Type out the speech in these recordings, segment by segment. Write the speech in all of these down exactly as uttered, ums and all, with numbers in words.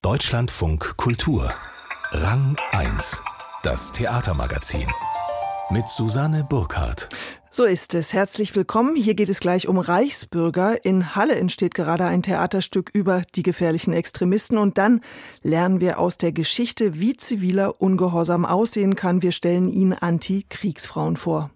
Deutschlandfunk Kultur. Rang eins. Das Theatermagazin. Mit Susanne Burkhardt. So ist es. Herzlich willkommen. Hier geht es gleich um Reichsbürger. In Halle entsteht gerade ein Theaterstück über die gefährlichen Extremisten. Und dann lernen wir aus der Geschichte, wie ziviler Ungehorsam aussehen kann. Wir stellen Ihnen Anti-Kriegsfrauen vor.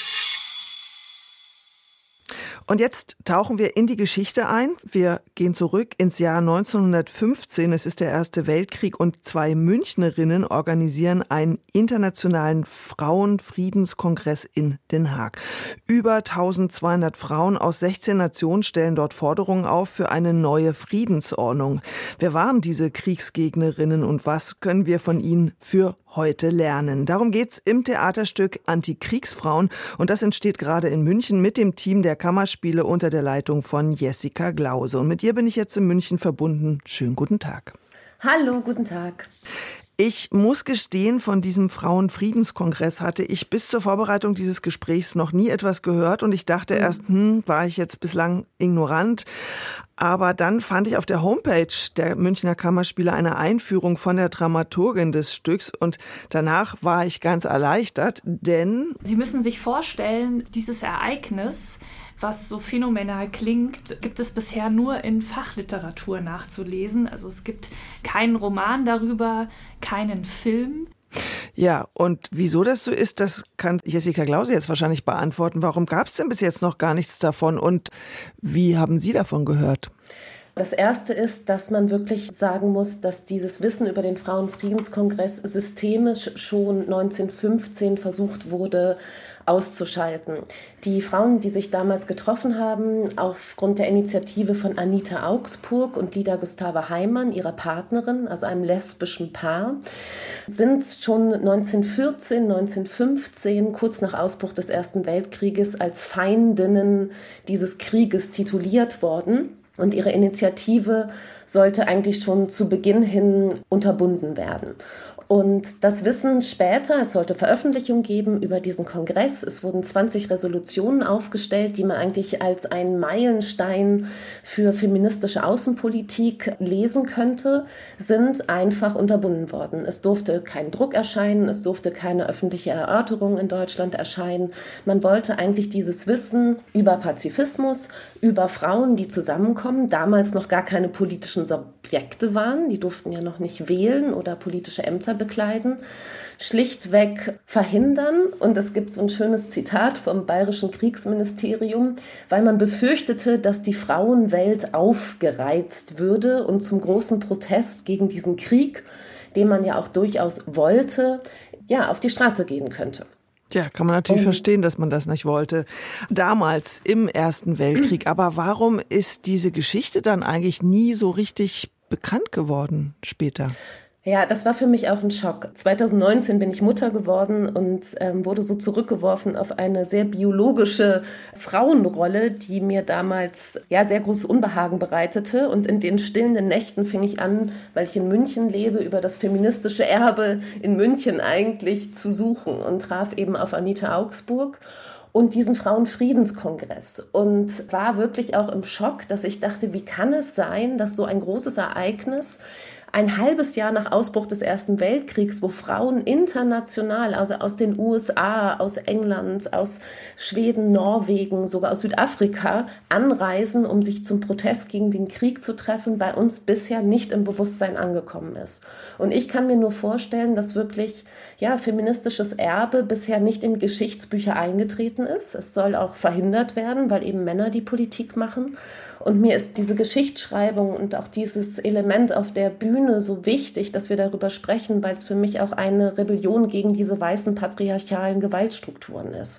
Und jetzt tauchen wir in die Geschichte ein. Wir gehen zurück ins Jahr neunzehnhundertfünfzehn. Es ist der Erste Weltkrieg und zwei Münchnerinnen organisieren einen internationalen Frauenfriedenskongress in Den Haag. Über eintausendzweihundert Frauen aus sechzehn Nationen stellen dort Forderungen auf für eine neue Friedensordnung. Wer waren diese Kriegsgegnerinnen und was können wir von ihnen für heute lernen? Darum geht's im Theaterstück Anti-Kriegsfrauen und das entsteht gerade in München mit dem Team der Kammerspiele unter der Leitung von Jessica Glause. Und mit ihr bin ich jetzt in München verbunden. Schönen guten Tag. Hallo, guten Tag. Ich muss gestehen, von diesem Frauenfriedenskongress hatte ich bis zur Vorbereitung dieses Gesprächs noch nie etwas gehört und ich dachte erst, hm, war ich jetzt bislang ignorant. Aber dann fand ich auf der Homepage der Münchner Kammerspiele eine Einführung von der Dramaturgin des Stücks und danach war ich ganz erleichtert, denn Sie müssen sich vorstellen, dieses Ereignis, was so phänomenal klingt, gibt es bisher nur in Fachliteratur nachzulesen. Also es gibt keinen Roman darüber, keinen Film. Ja, und wieso das so ist, das kann Jessica Glause jetzt wahrscheinlich beantworten. Warum gab es denn bis jetzt noch gar nichts davon und wie haben Sie davon gehört? Das Erste ist, dass man wirklich sagen muss, dass dieses Wissen über den Frauenfriedenskongress systemisch schon neunzehnhundertfünfzehn versucht wurde auszuschalten. Die Frauen, die sich damals getroffen haben, aufgrund der Initiative von Anita Augsburg und Lida Gustava Heimann, ihrer Partnerin, also einem lesbischen Paar, sind schon neunzehnhundertvierzehn, neunzehnhundertfünfzehn, kurz nach Ausbruch des Ersten Weltkrieges, als Feindinnen dieses Krieges tituliert worden. Und ihre Initiative sollte eigentlich schon zu Beginn hin unterbunden werden. Und das Wissen später, es sollte Veröffentlichungen geben über diesen Kongress. Es wurden zwanzig Resolutionen aufgestellt, die man eigentlich als einen Meilenstein für feministische Außenpolitik lesen könnte, sind einfach unterbunden worden. Es durfte kein Druck erscheinen, es durfte keine öffentliche Erörterung in Deutschland erscheinen. Man wollte eigentlich dieses Wissen über Pazifismus, über Frauen, die zusammenkommen, damals noch gar keine politischen Subjekte waren, die durften ja noch nicht wählen oder politische Ämter bekleiden, schlichtweg verhindern. Und es gibt so ein schönes Zitat vom Bayerischen Kriegsministerium, weil man befürchtete, dass die Frauenwelt aufgereizt würde und zum großen Protest gegen diesen Krieg, den man ja auch durchaus wollte, ja, auf die Straße gehen könnte. Ja, kann man natürlich um, verstehen, dass man das nicht wollte. Damals im Ersten Weltkrieg. Aber warum ist diese Geschichte dann eigentlich nie so richtig bekannt geworden später? Ja, das war für mich auch ein Schock. zweitausendneunzehn bin ich Mutter geworden und ähm, wurde so zurückgeworfen auf eine sehr biologische Frauenrolle, die mir damals ja sehr großes Unbehagen bereitete. Und in den stillenden Nächten fing ich an, weil ich in München lebe, über das feministische Erbe in München eigentlich zu suchen und traf eben auf Anita Augsburg und diesen Frauenfriedenskongress und war wirklich auch im Schock, dass ich dachte, wie kann es sein, dass so ein großes Ereignis ein halbes Jahr nach Ausbruch des Ersten Weltkriegs, wo Frauen international, also aus den U S A, aus England, aus Schweden, Norwegen, sogar aus Südafrika, anreisen, um sich zum Protest gegen den Krieg zu treffen, bei uns bisher nicht im Bewusstsein angekommen ist. Und ich kann mir nur vorstellen, dass wirklich ja, feministisches Erbe bisher nicht in Geschichtsbücher eingetreten ist. Es soll auch verhindert werden, weil eben Männer die Politik machen. Und mir ist diese Geschichtsschreibung und auch dieses Element auf der Bühne so wichtig, dass wir darüber sprechen, weil es für mich auch eine Rebellion gegen diese weißen patriarchalen Gewaltstrukturen ist.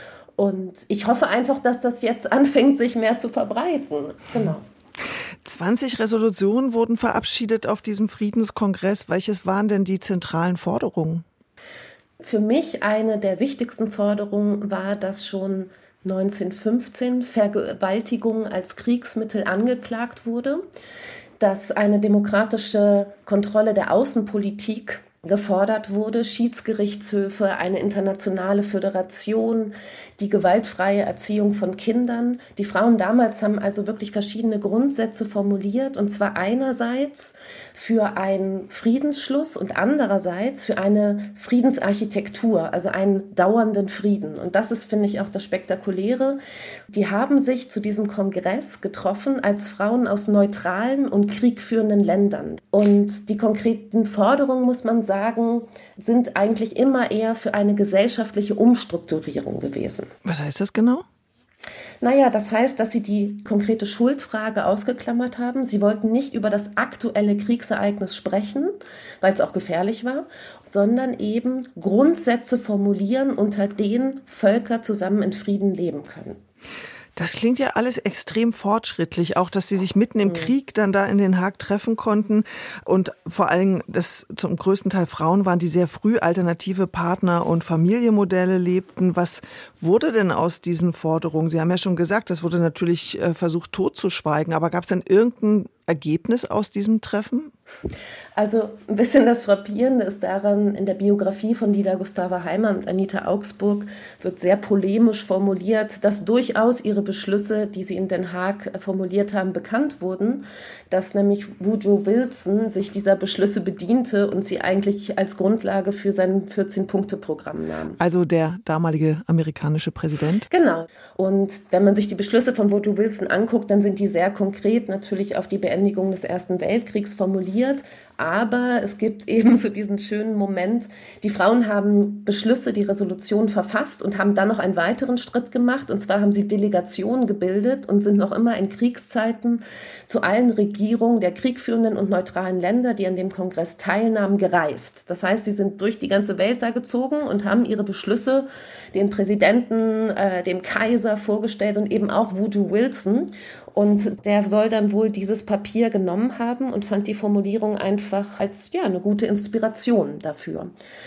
Und ich hoffe einfach, dass das jetzt anfängt, sich mehr zu verbreiten. Genau. zwanzig Resolutionen wurden verabschiedet auf diesem Friedenskongress. Welches waren denn die zentralen Forderungen? Für mich eine der wichtigsten Forderungen war, dass schon neunzehnhundertfünfzehn Vergewaltigung als Kriegsmittel angeklagt wurde, dass eine demokratische Kontrolle der Außenpolitik gefordert wurde, Schiedsgerichtshöfe, eine internationale Föderation, die gewaltfreie Erziehung von Kindern. Die Frauen damals haben also wirklich verschiedene Grundsätze formuliert, und zwar einerseits für einen Friedensschluss und andererseits für eine Friedensarchitektur, also einen dauernden Frieden. Und das ist, finde ich, auch das Spektakuläre. Die haben sich zu diesem Kongress getroffen als Frauen aus neutralen und kriegführenden Ländern. Und die konkreten Forderungen, muss man sagen, sagen, sind eigentlich immer eher für eine gesellschaftliche Umstrukturierung gewesen. Was heißt das genau? Naja, das heißt, dass sie die konkrete Schuldfrage ausgeklammert haben. Sie wollten nicht über das aktuelle Kriegsereignis sprechen, weil es auch gefährlich war, sondern eben Grundsätze formulieren, unter denen Völker zusammen in Frieden leben können. Das klingt ja alles extrem fortschrittlich, auch dass sie sich mitten im Krieg dann da in Den Haag treffen konnten und vor allem, dass zum größten Teil Frauen waren, die sehr früh alternative Partner- und Familienmodelle lebten. Was wurde denn aus diesen Forderungen? Sie haben ja schon gesagt, das wurde natürlich versucht totzuschweigen, aber gab es denn irgendein Ergebnis aus diesem Treffen? Also ein bisschen das Frappierende ist daran, in der Biografie von Lida Gustava Heimann und Anita Augsburg wird sehr polemisch formuliert, dass durchaus ihre Beschlüsse, die sie in Den Haag formuliert haben, bekannt wurden, dass nämlich Woodrow Wilson sich dieser Beschlüsse bediente und sie eigentlich als Grundlage für sein vierzehn-Punkte-Programm nahm. Also der damalige amerikanische Präsident? Genau. Und wenn man sich die Beschlüsse von Woodrow Wilson anguckt, dann sind die sehr konkret natürlich auf die Beendigung des Ersten Weltkriegs formuliert. Aber es gibt eben so diesen schönen Moment, die Frauen haben Beschlüsse, die Resolution verfasst und haben dann noch einen weiteren Schritt gemacht. Und zwar haben sie Delegationen gebildet und sind noch immer in Kriegszeiten zu allen Regierungen der kriegführenden und neutralen Länder, die an dem Kongress teilnahmen, gereist. Das heißt, sie sind durch die ganze Welt da gezogen und haben ihre Beschlüsse den Präsidenten, äh, dem Kaiser vorgestellt und eben auch Woodrow Wilson. Und der soll dann wohl dieses Papier genommen haben und fand die Formulierung einfach als ja, eine gute Inspiration dafür.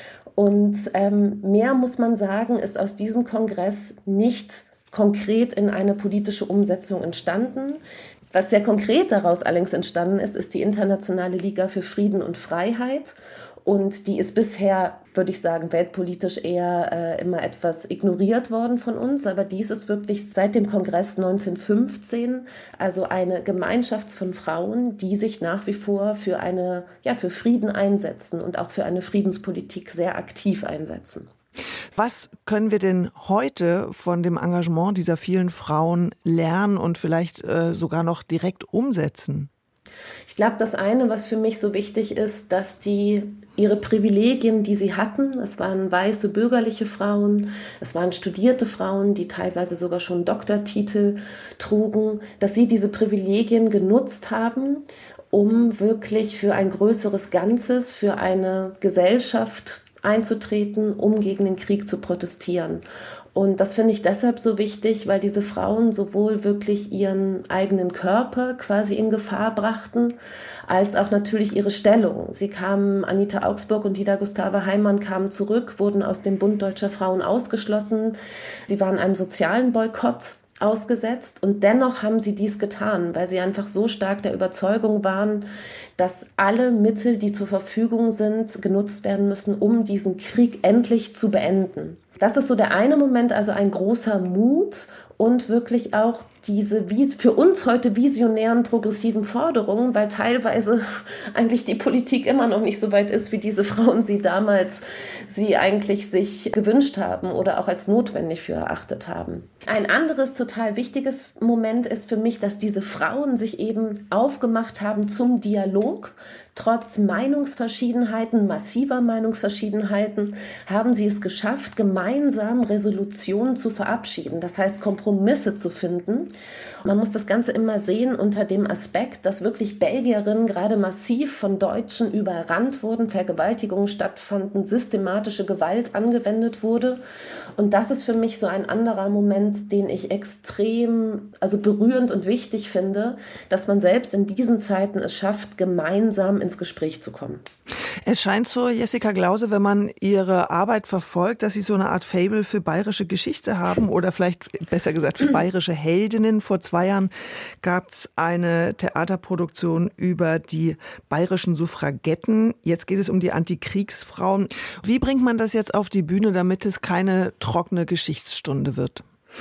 Und ähm, mehr, muss man sagen, ist aus diesem Kongress nicht konkret in eine politische Umsetzung entstanden. Was sehr konkret daraus allerdings entstanden ist, ist die Internationale Liga für Frieden und Freiheit. Und die ist bisher, würde ich sagen, weltpolitisch eher äh, immer etwas ignoriert worden von uns. Aber dies ist wirklich seit dem Kongress neunzehnhundertfünfzehn, also eine Gemeinschaft von Frauen, die sich nach wie vor für eine, ja, für Frieden einsetzen und auch für eine Friedenspolitik sehr aktiv einsetzen. Was können wir denn heute von dem Engagement dieser vielen Frauen lernen und vielleicht äh, sogar noch direkt umsetzen? Ich glaube, das eine, was für mich so wichtig ist, dass die ihre Privilegien, die sie hatten, es waren weiße bürgerliche Frauen, es waren studierte Frauen, die teilweise sogar schon Doktortitel trugen, dass sie diese Privilegien genutzt haben, um wirklich für ein größeres Ganzes, für eine Gesellschaft einzutreten, um gegen den Krieg zu protestieren. Und das finde ich deshalb so wichtig, weil diese Frauen sowohl wirklich ihren eigenen Körper quasi in Gefahr brachten, als auch natürlich ihre Stellung. Sie kamen, Anita Augsburg und Lida Gustava Heimann kamen zurück, wurden aus dem Bund Deutscher Frauen ausgeschlossen. Sie waren einem sozialen Boykott ausgesetzt und dennoch haben sie dies getan, weil sie einfach so stark der Überzeugung waren, dass alle Mittel, die zur Verfügung sind, genutzt werden müssen, um diesen Krieg endlich zu beenden. Das ist so der eine Moment, also ein großer Mut und wirklich auch diese für uns heute visionären progressiven Forderungen, weil teilweise eigentlich die Politik immer noch nicht so weit ist, wie diese Frauen sie damals sie eigentlich sich gewünscht haben oder auch als notwendig für erachtet haben. Ein anderes total wichtiges Moment ist für mich, dass diese Frauen sich eben aufgemacht haben zum Dialog. Trotz Meinungsverschiedenheiten, massiver Meinungsverschiedenheiten, haben sie es geschafft, gemeinsam Resolutionen zu verabschieden. Das heißt, Kompromisse zu finden. Man muss das Ganze immer sehen unter dem Aspekt, dass wirklich Belgierinnen gerade massiv von Deutschen überrannt wurden, Vergewaltigungen stattfanden, systematische Gewalt angewendet wurde. Und das ist für mich so ein anderer Moment, den ich extrem, also berührend und wichtig finde, dass man selbst in diesen Zeiten es schafft, gemeinsam ins Gespräch zu kommen. Es scheint so, Jessica Glauser, wenn man Ihre Arbeit verfolgt, dass Sie so eine Art Faible für bayerische Geschichte haben oder vielleicht besser gesagt für bayerische Heldinnen. Vor zwei Jahren gab es eine Theaterproduktion über die bayerischen Suffragetten. Jetzt geht es um die Antikriegsfrauen. Wie bringt man das jetzt auf die Bühne, damit es keine trockene Geschichtsstunde wird?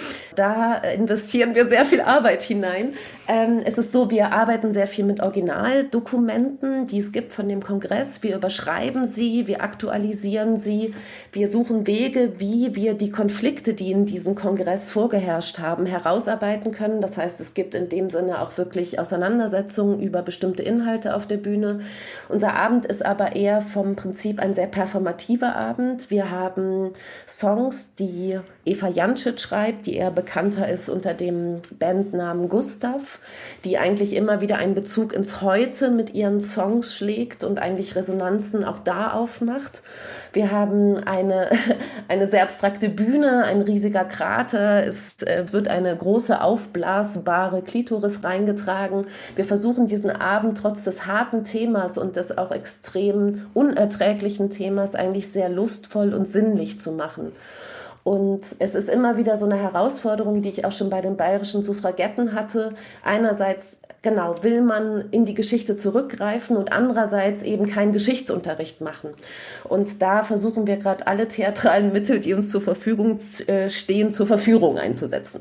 Da investieren wir sehr viel Arbeit hinein. Ähm, es ist so, wir arbeiten sehr viel mit Originaldokumenten, die es gibt von dem Kongress. Wir überschreiben sie, wir aktualisieren sie. Wir suchen Wege, wie wir die Konflikte, die in diesem Kongress vorgeherrscht haben, herausarbeiten können. Das heißt, es gibt in dem Sinne auch wirklich Auseinandersetzungen über bestimmte Inhalte auf der Bühne. Unser Abend ist aber eher vom Prinzip ein sehr performativer Abend. Wir haben Songs, die Eva Jancic schreibt, die eher bekannter ist unter dem Bandnamen Gustav, die eigentlich immer wieder einen Bezug ins Heute mit ihren Songs schlägt und eigentlich Resonanzen auch da aufmacht. Wir haben eine, eine sehr abstrakte Bühne, ein riesiger Krater, es wird eine große aufblasbare Klitoris reingetragen. Wir versuchen diesen Abend trotz des harten Themas und des auch extrem unerträglichen Themas eigentlich sehr lustvoll und sinnlich zu machen. Und es ist immer wieder so eine Herausforderung, die ich auch schon bei den bayerischen Suffragetten hatte. Einerseits, genau, will man in die Geschichte zurückgreifen und andererseits eben keinen Geschichtsunterricht machen. Und da versuchen wir gerade alle theatralen Mittel, die uns zur Verfügung stehen, zur Verführung einzusetzen.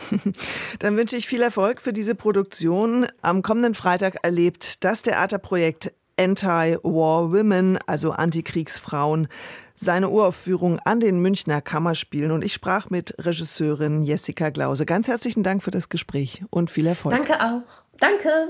Dann wünsche ich viel Erfolg für diese Produktion. Am kommenden Freitag erlebt das Theaterprojekt Anti-War Women, also Antikriegsfrauen, seine Uraufführung an den Münchner Kammerspielen. Und ich sprach mit Regisseurin Jessica Glauser. Ganz herzlichen Dank für das Gespräch und viel Erfolg. Danke auch. Danke.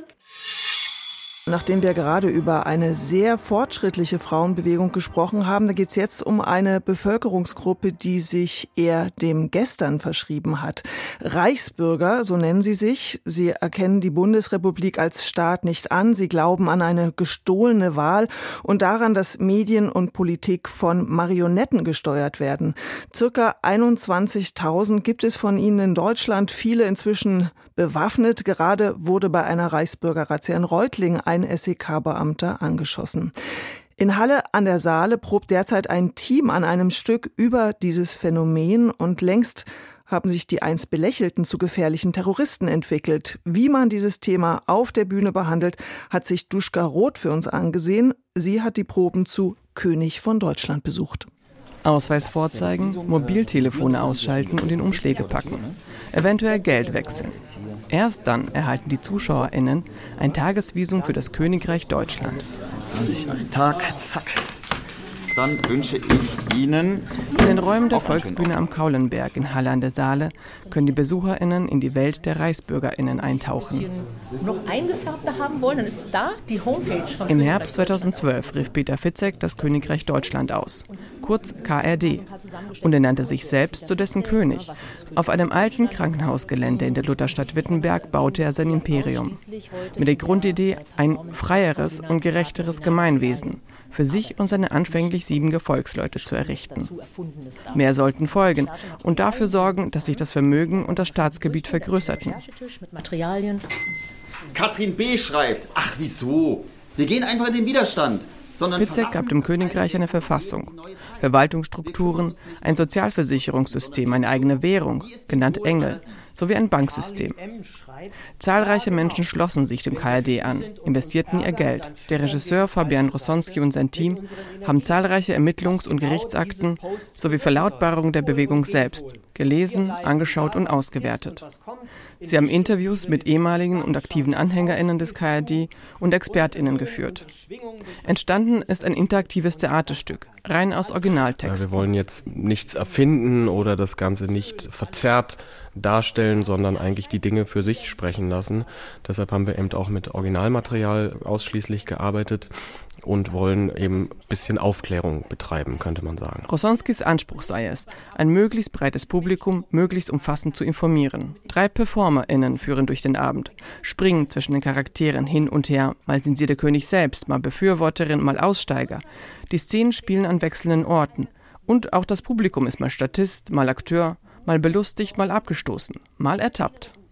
Nachdem wir gerade über eine sehr fortschrittliche Frauenbewegung gesprochen haben, da geht es jetzt um eine Bevölkerungsgruppe, die sich eher dem Gestern verschrieben hat. Reichsbürger, so nennen sie sich. Sie erkennen die Bundesrepublik als Staat nicht an. Sie glauben an eine gestohlene Wahl und daran, dass Medien und Politik von Marionetten gesteuert werden. Circa einundzwanzigtausend gibt es von ihnen in Deutschland, viele inzwischen bewaffnet. Gerade wurde bei einer Reichsbürgerrazzia in Reutlingen ein S E K-Beamter angeschossen. In Halle an der Saale probt derzeit ein Team an einem Stück über dieses Phänomen und längst haben sich die einst Belächelten zu gefährlichen Terroristen entwickelt. Wie man dieses Thema auf der Bühne behandelt, hat sich Duschka Roth für uns angesehen. Sie hat die Proben zu König von Deutschland besucht. Ausweis vorzeigen, Mobiltelefone ausschalten und in Umschläge packen. Eventuell Geld wechseln. Erst dann erhalten die ZuschauerInnen ein Tagesvisum für das Königreich Deutschland. zwanzig einen Tag, zack. Dann wünsche ich Ihnen... In den Räumen der Volksbühne am Kaulenberg in Halle an der Saale können die BesucherInnen in die Welt der ReichsbürgerInnen eintauchen. Noch eingefärbter haben wollen, dann ist da die Homepage von Im Herbst zweitausendzwölf rief Peter Fitzek das Königreich Deutschland aus, kurz K R D, und er nannte sich selbst zu dessen König. Auf einem alten Krankenhausgelände in der Lutherstadt Wittenberg baute er sein Imperium. Mit der Grundidee ein freieres und gerechteres Gemeinwesen für sich und seine anfänglich sieben Gefolgsleute zu errichten. Mehr sollten folgen und dafür sorgen, dass sich das Vermögen und das Staatsgebiet vergrößerten. Katrin B. schreibt, ach wieso? Wir gehen einfach in den Widerstand. Fitzek gab dem Königreich eine Verfassung, Verwaltungsstrukturen, ein Sozialversicherungssystem, eine eigene Währung, genannt Engel, sowie ein Banksystem. Zahlreiche Menschen schlossen sich dem K R D an, investierten ihr Geld. Der Regisseur Fabian Rossonski und sein Team haben zahlreiche Ermittlungs- und Gerichtsakten sowie Verlautbarungen der Bewegung selbst gelesen, angeschaut und ausgewertet. Sie haben Interviews mit ehemaligen und aktiven AnhängerInnen des K R D und ExpertInnen geführt. Entstanden ist ein interaktives Theaterstück, rein aus Originaltexten. Wir wollen jetzt nichts erfinden oder das Ganze nicht verzerrt darstellen, sondern eigentlich die Dinge für sich sprechen lassen. Deshalb haben wir eben auch mit Originalmaterial ausschließlich gearbeitet und wollen eben ein bisschen Aufklärung betreiben, könnte man sagen. Rossonskis Anspruch sei es, ein möglichst breites Publikum möglichst umfassend zu informieren. Drei PerformerInnen führen durch den Abend, springen zwischen den Charakteren hin und her, mal sind sie der König selbst, mal Befürworterin, mal Aussteiger. Die Szenen spielen an wechselnden Orten. Und auch das Publikum ist mal Statist, mal Akteur, mal belustigt, mal abgestoßen, mal ertappt.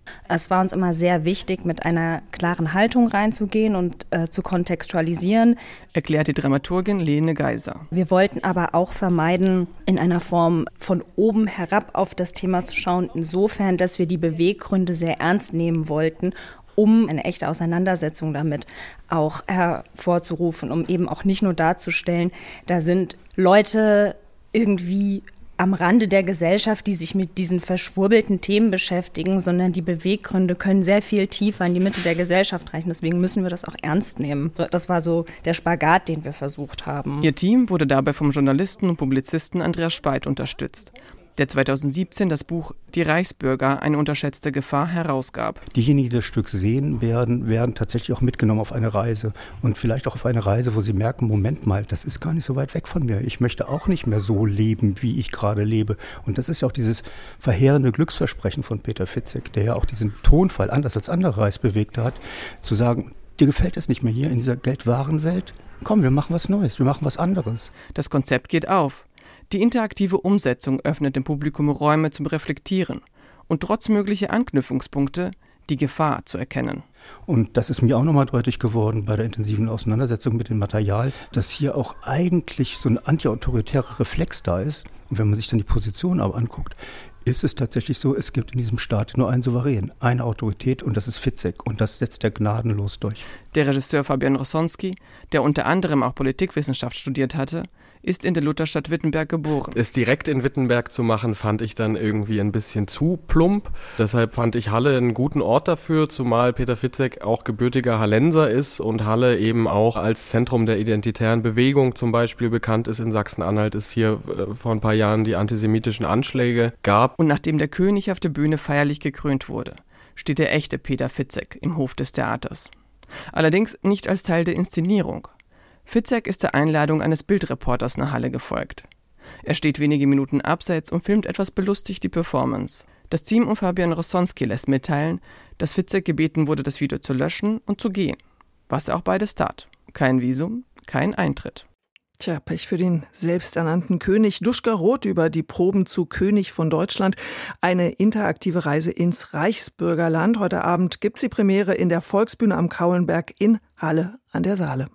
Es war uns immer sehr wichtig, mit einer klaren Haltung reinzugehen und äh, zu kontextualisieren, erklärt die Dramaturgin Lene Geiser. Wir wollten aber auch vermeiden, in einer Form von oben herab auf das Thema zu schauen, insofern, dass wir die Beweggründe sehr ernst nehmen wollten, um eine echte Auseinandersetzung damit auch hervorzurufen, um eben auch nicht nur darzustellen, da sind Leute irgendwie am Rande der Gesellschaft, die sich mit diesen verschwurbelten Themen beschäftigen, sondern die Beweggründe können sehr viel tiefer in die Mitte der Gesellschaft reichen. Deswegen müssen wir das auch ernst nehmen. Das war so der Spagat, den wir versucht haben. Ihr Team wurde dabei vom Journalisten und Publizisten Andreas Speit unterstützt, der zweitausendsiebzehn das Buch Die Reichsbürger, eine unterschätzte Gefahr herausgab. Diejenigen, die das Stück sehen werden, werden tatsächlich auch mitgenommen auf eine Reise. Und vielleicht auch auf eine Reise, wo sie merken, Moment mal, das ist gar nicht so weit weg von mir. Ich möchte auch nicht mehr so leben, wie ich gerade lebe. Und das ist ja auch dieses verheerende Glücksversprechen von Peter Fitzek, der ja auch diesen Tonfall, anders als andere Reichsbewegte hat, zu sagen, dir gefällt es nicht mehr hier in dieser Geldwarenwelt? Komm, wir machen was Neues, wir machen was anderes. Das Konzept geht auf. Die interaktive Umsetzung öffnet dem Publikum Räume zum Reflektieren und trotz möglicher Anknüpfungspunkte die Gefahr zu erkennen. Und das ist mir auch nochmal deutlich geworden bei der intensiven Auseinandersetzung mit dem Material, dass hier auch eigentlich so ein antiautoritärer Reflex da ist. Und wenn man sich dann die Position aber anguckt, ist es tatsächlich so, es gibt in diesem Staat nur einen Souverän, eine Autorität und das ist Fitzek und das setzt er gnadenlos durch. Der Regisseur Fabian Rossonski, der unter anderem auch Politikwissenschaft studiert hatte, ist in der Lutherstadt Wittenberg geboren. Es direkt in Wittenberg zu machen, fand ich dann irgendwie ein bisschen zu plump. Deshalb fand ich Halle einen guten Ort dafür, zumal Peter Fitzek auch gebürtiger Hallenser ist und Halle eben auch als Zentrum der identitären Bewegung zum Beispiel bekannt ist. In Sachsen-Anhalt es hier äh, vor ein paar Jahren die antisemitischen Anschläge gab. Und nachdem der König auf der Bühne feierlich gekrönt wurde, steht der echte Peter Fitzek im Hof des Theaters. Allerdings nicht als Teil der Inszenierung. Fitzek ist der Einladung eines Bildreporters nach Halle gefolgt. Er steht wenige Minuten abseits und filmt etwas belustigt die Performance. Das Team um Fabian Rossonski lässt mitteilen, dass Fitzek gebeten wurde, das Video zu löschen und zu gehen. Was er auch beides tat. Kein Visum, kein Eintritt. Tja, Pech für den selbsternannten König. Duschka Roth über die Proben zu König von Deutschland. Eine interaktive Reise ins Reichsbürgerland. Heute Abend gibt's die Premiere in der Volksbühne am Kaulenberg in Halle an der Saale.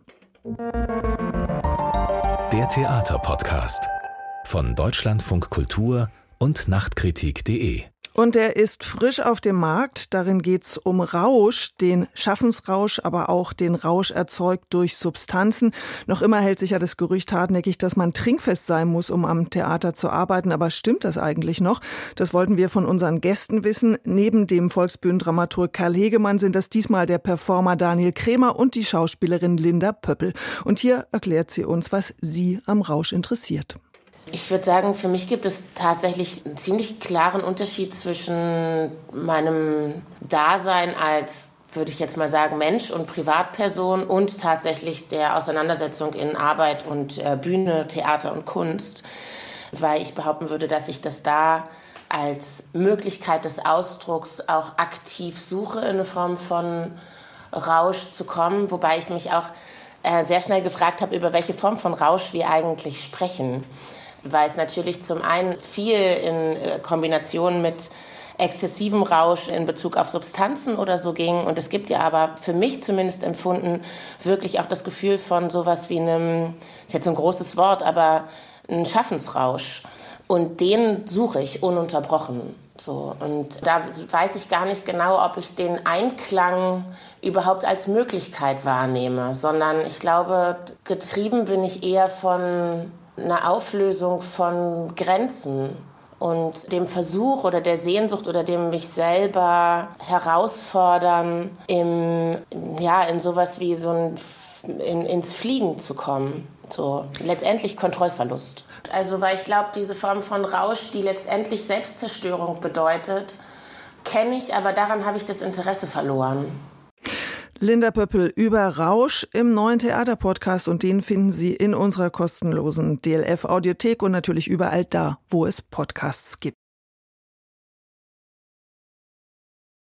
Der Theaterpodcast von Deutschlandfunk Kultur und Nachtkritik punkt de. Und er ist frisch auf dem Markt. Darin geht's um Rausch, den Schaffensrausch, aber auch den Rausch erzeugt durch Substanzen. Noch immer hält sich ja das Gerücht hartnäckig, dass man trinkfest sein muss, um am Theater zu arbeiten. Aber stimmt das eigentlich noch? Das wollten wir von unseren Gästen wissen. Neben dem Volksbühnendramaturg Karl Hegemann sind das diesmal der Performer Daniel Krämer und die Schauspielerin Linda Pöppel. Und hier erklärt sie uns, was sie am Rausch interessiert. Ich würde sagen, für mich gibt es tatsächlich einen ziemlich klaren Unterschied zwischen meinem Dasein als, würde ich jetzt mal sagen, Mensch und Privatperson und tatsächlich der Auseinandersetzung in Arbeit und äh, Bühne, Theater und Kunst, weil ich behaupten würde, dass ich das da als Möglichkeit des Ausdrucks auch aktiv suche, in eine Form von Rausch zu kommen, wobei ich mich auch äh, sehr schnell gefragt habe, über welche Form von Rausch wir eigentlich sprechen. Weil es natürlich zum einen viel in Kombination mit exzessivem Rausch in Bezug auf Substanzen oder so ging. Und es gibt ja aber für mich zumindest empfunden wirklich auch das Gefühl von sowas wie einem, ist jetzt ein großes Wort, aber ein Schaffensrausch. Und den suche ich ununterbrochen. So. Und da weiß ich gar nicht genau, ob ich den Einklang überhaupt als Möglichkeit wahrnehme, sondern ich glaube, getrieben bin ich eher von eine Auflösung von Grenzen und dem Versuch oder der Sehnsucht oder dem mich selber herausfordern, im, ja, in sowas wie so ein, in, ins Fliegen zu kommen. So, letztendlich Kontrollverlust. Also, weil ich glaube, diese Form von Rausch, die letztendlich Selbstzerstörung bedeutet, kenne ich, aber daran habe ich das Interesse verloren. Linda Pöppel über Rausch im neuen Theaterpodcast und den finden Sie in unserer kostenlosen D L F-Audiothek und natürlich überall da, wo es Podcasts gibt.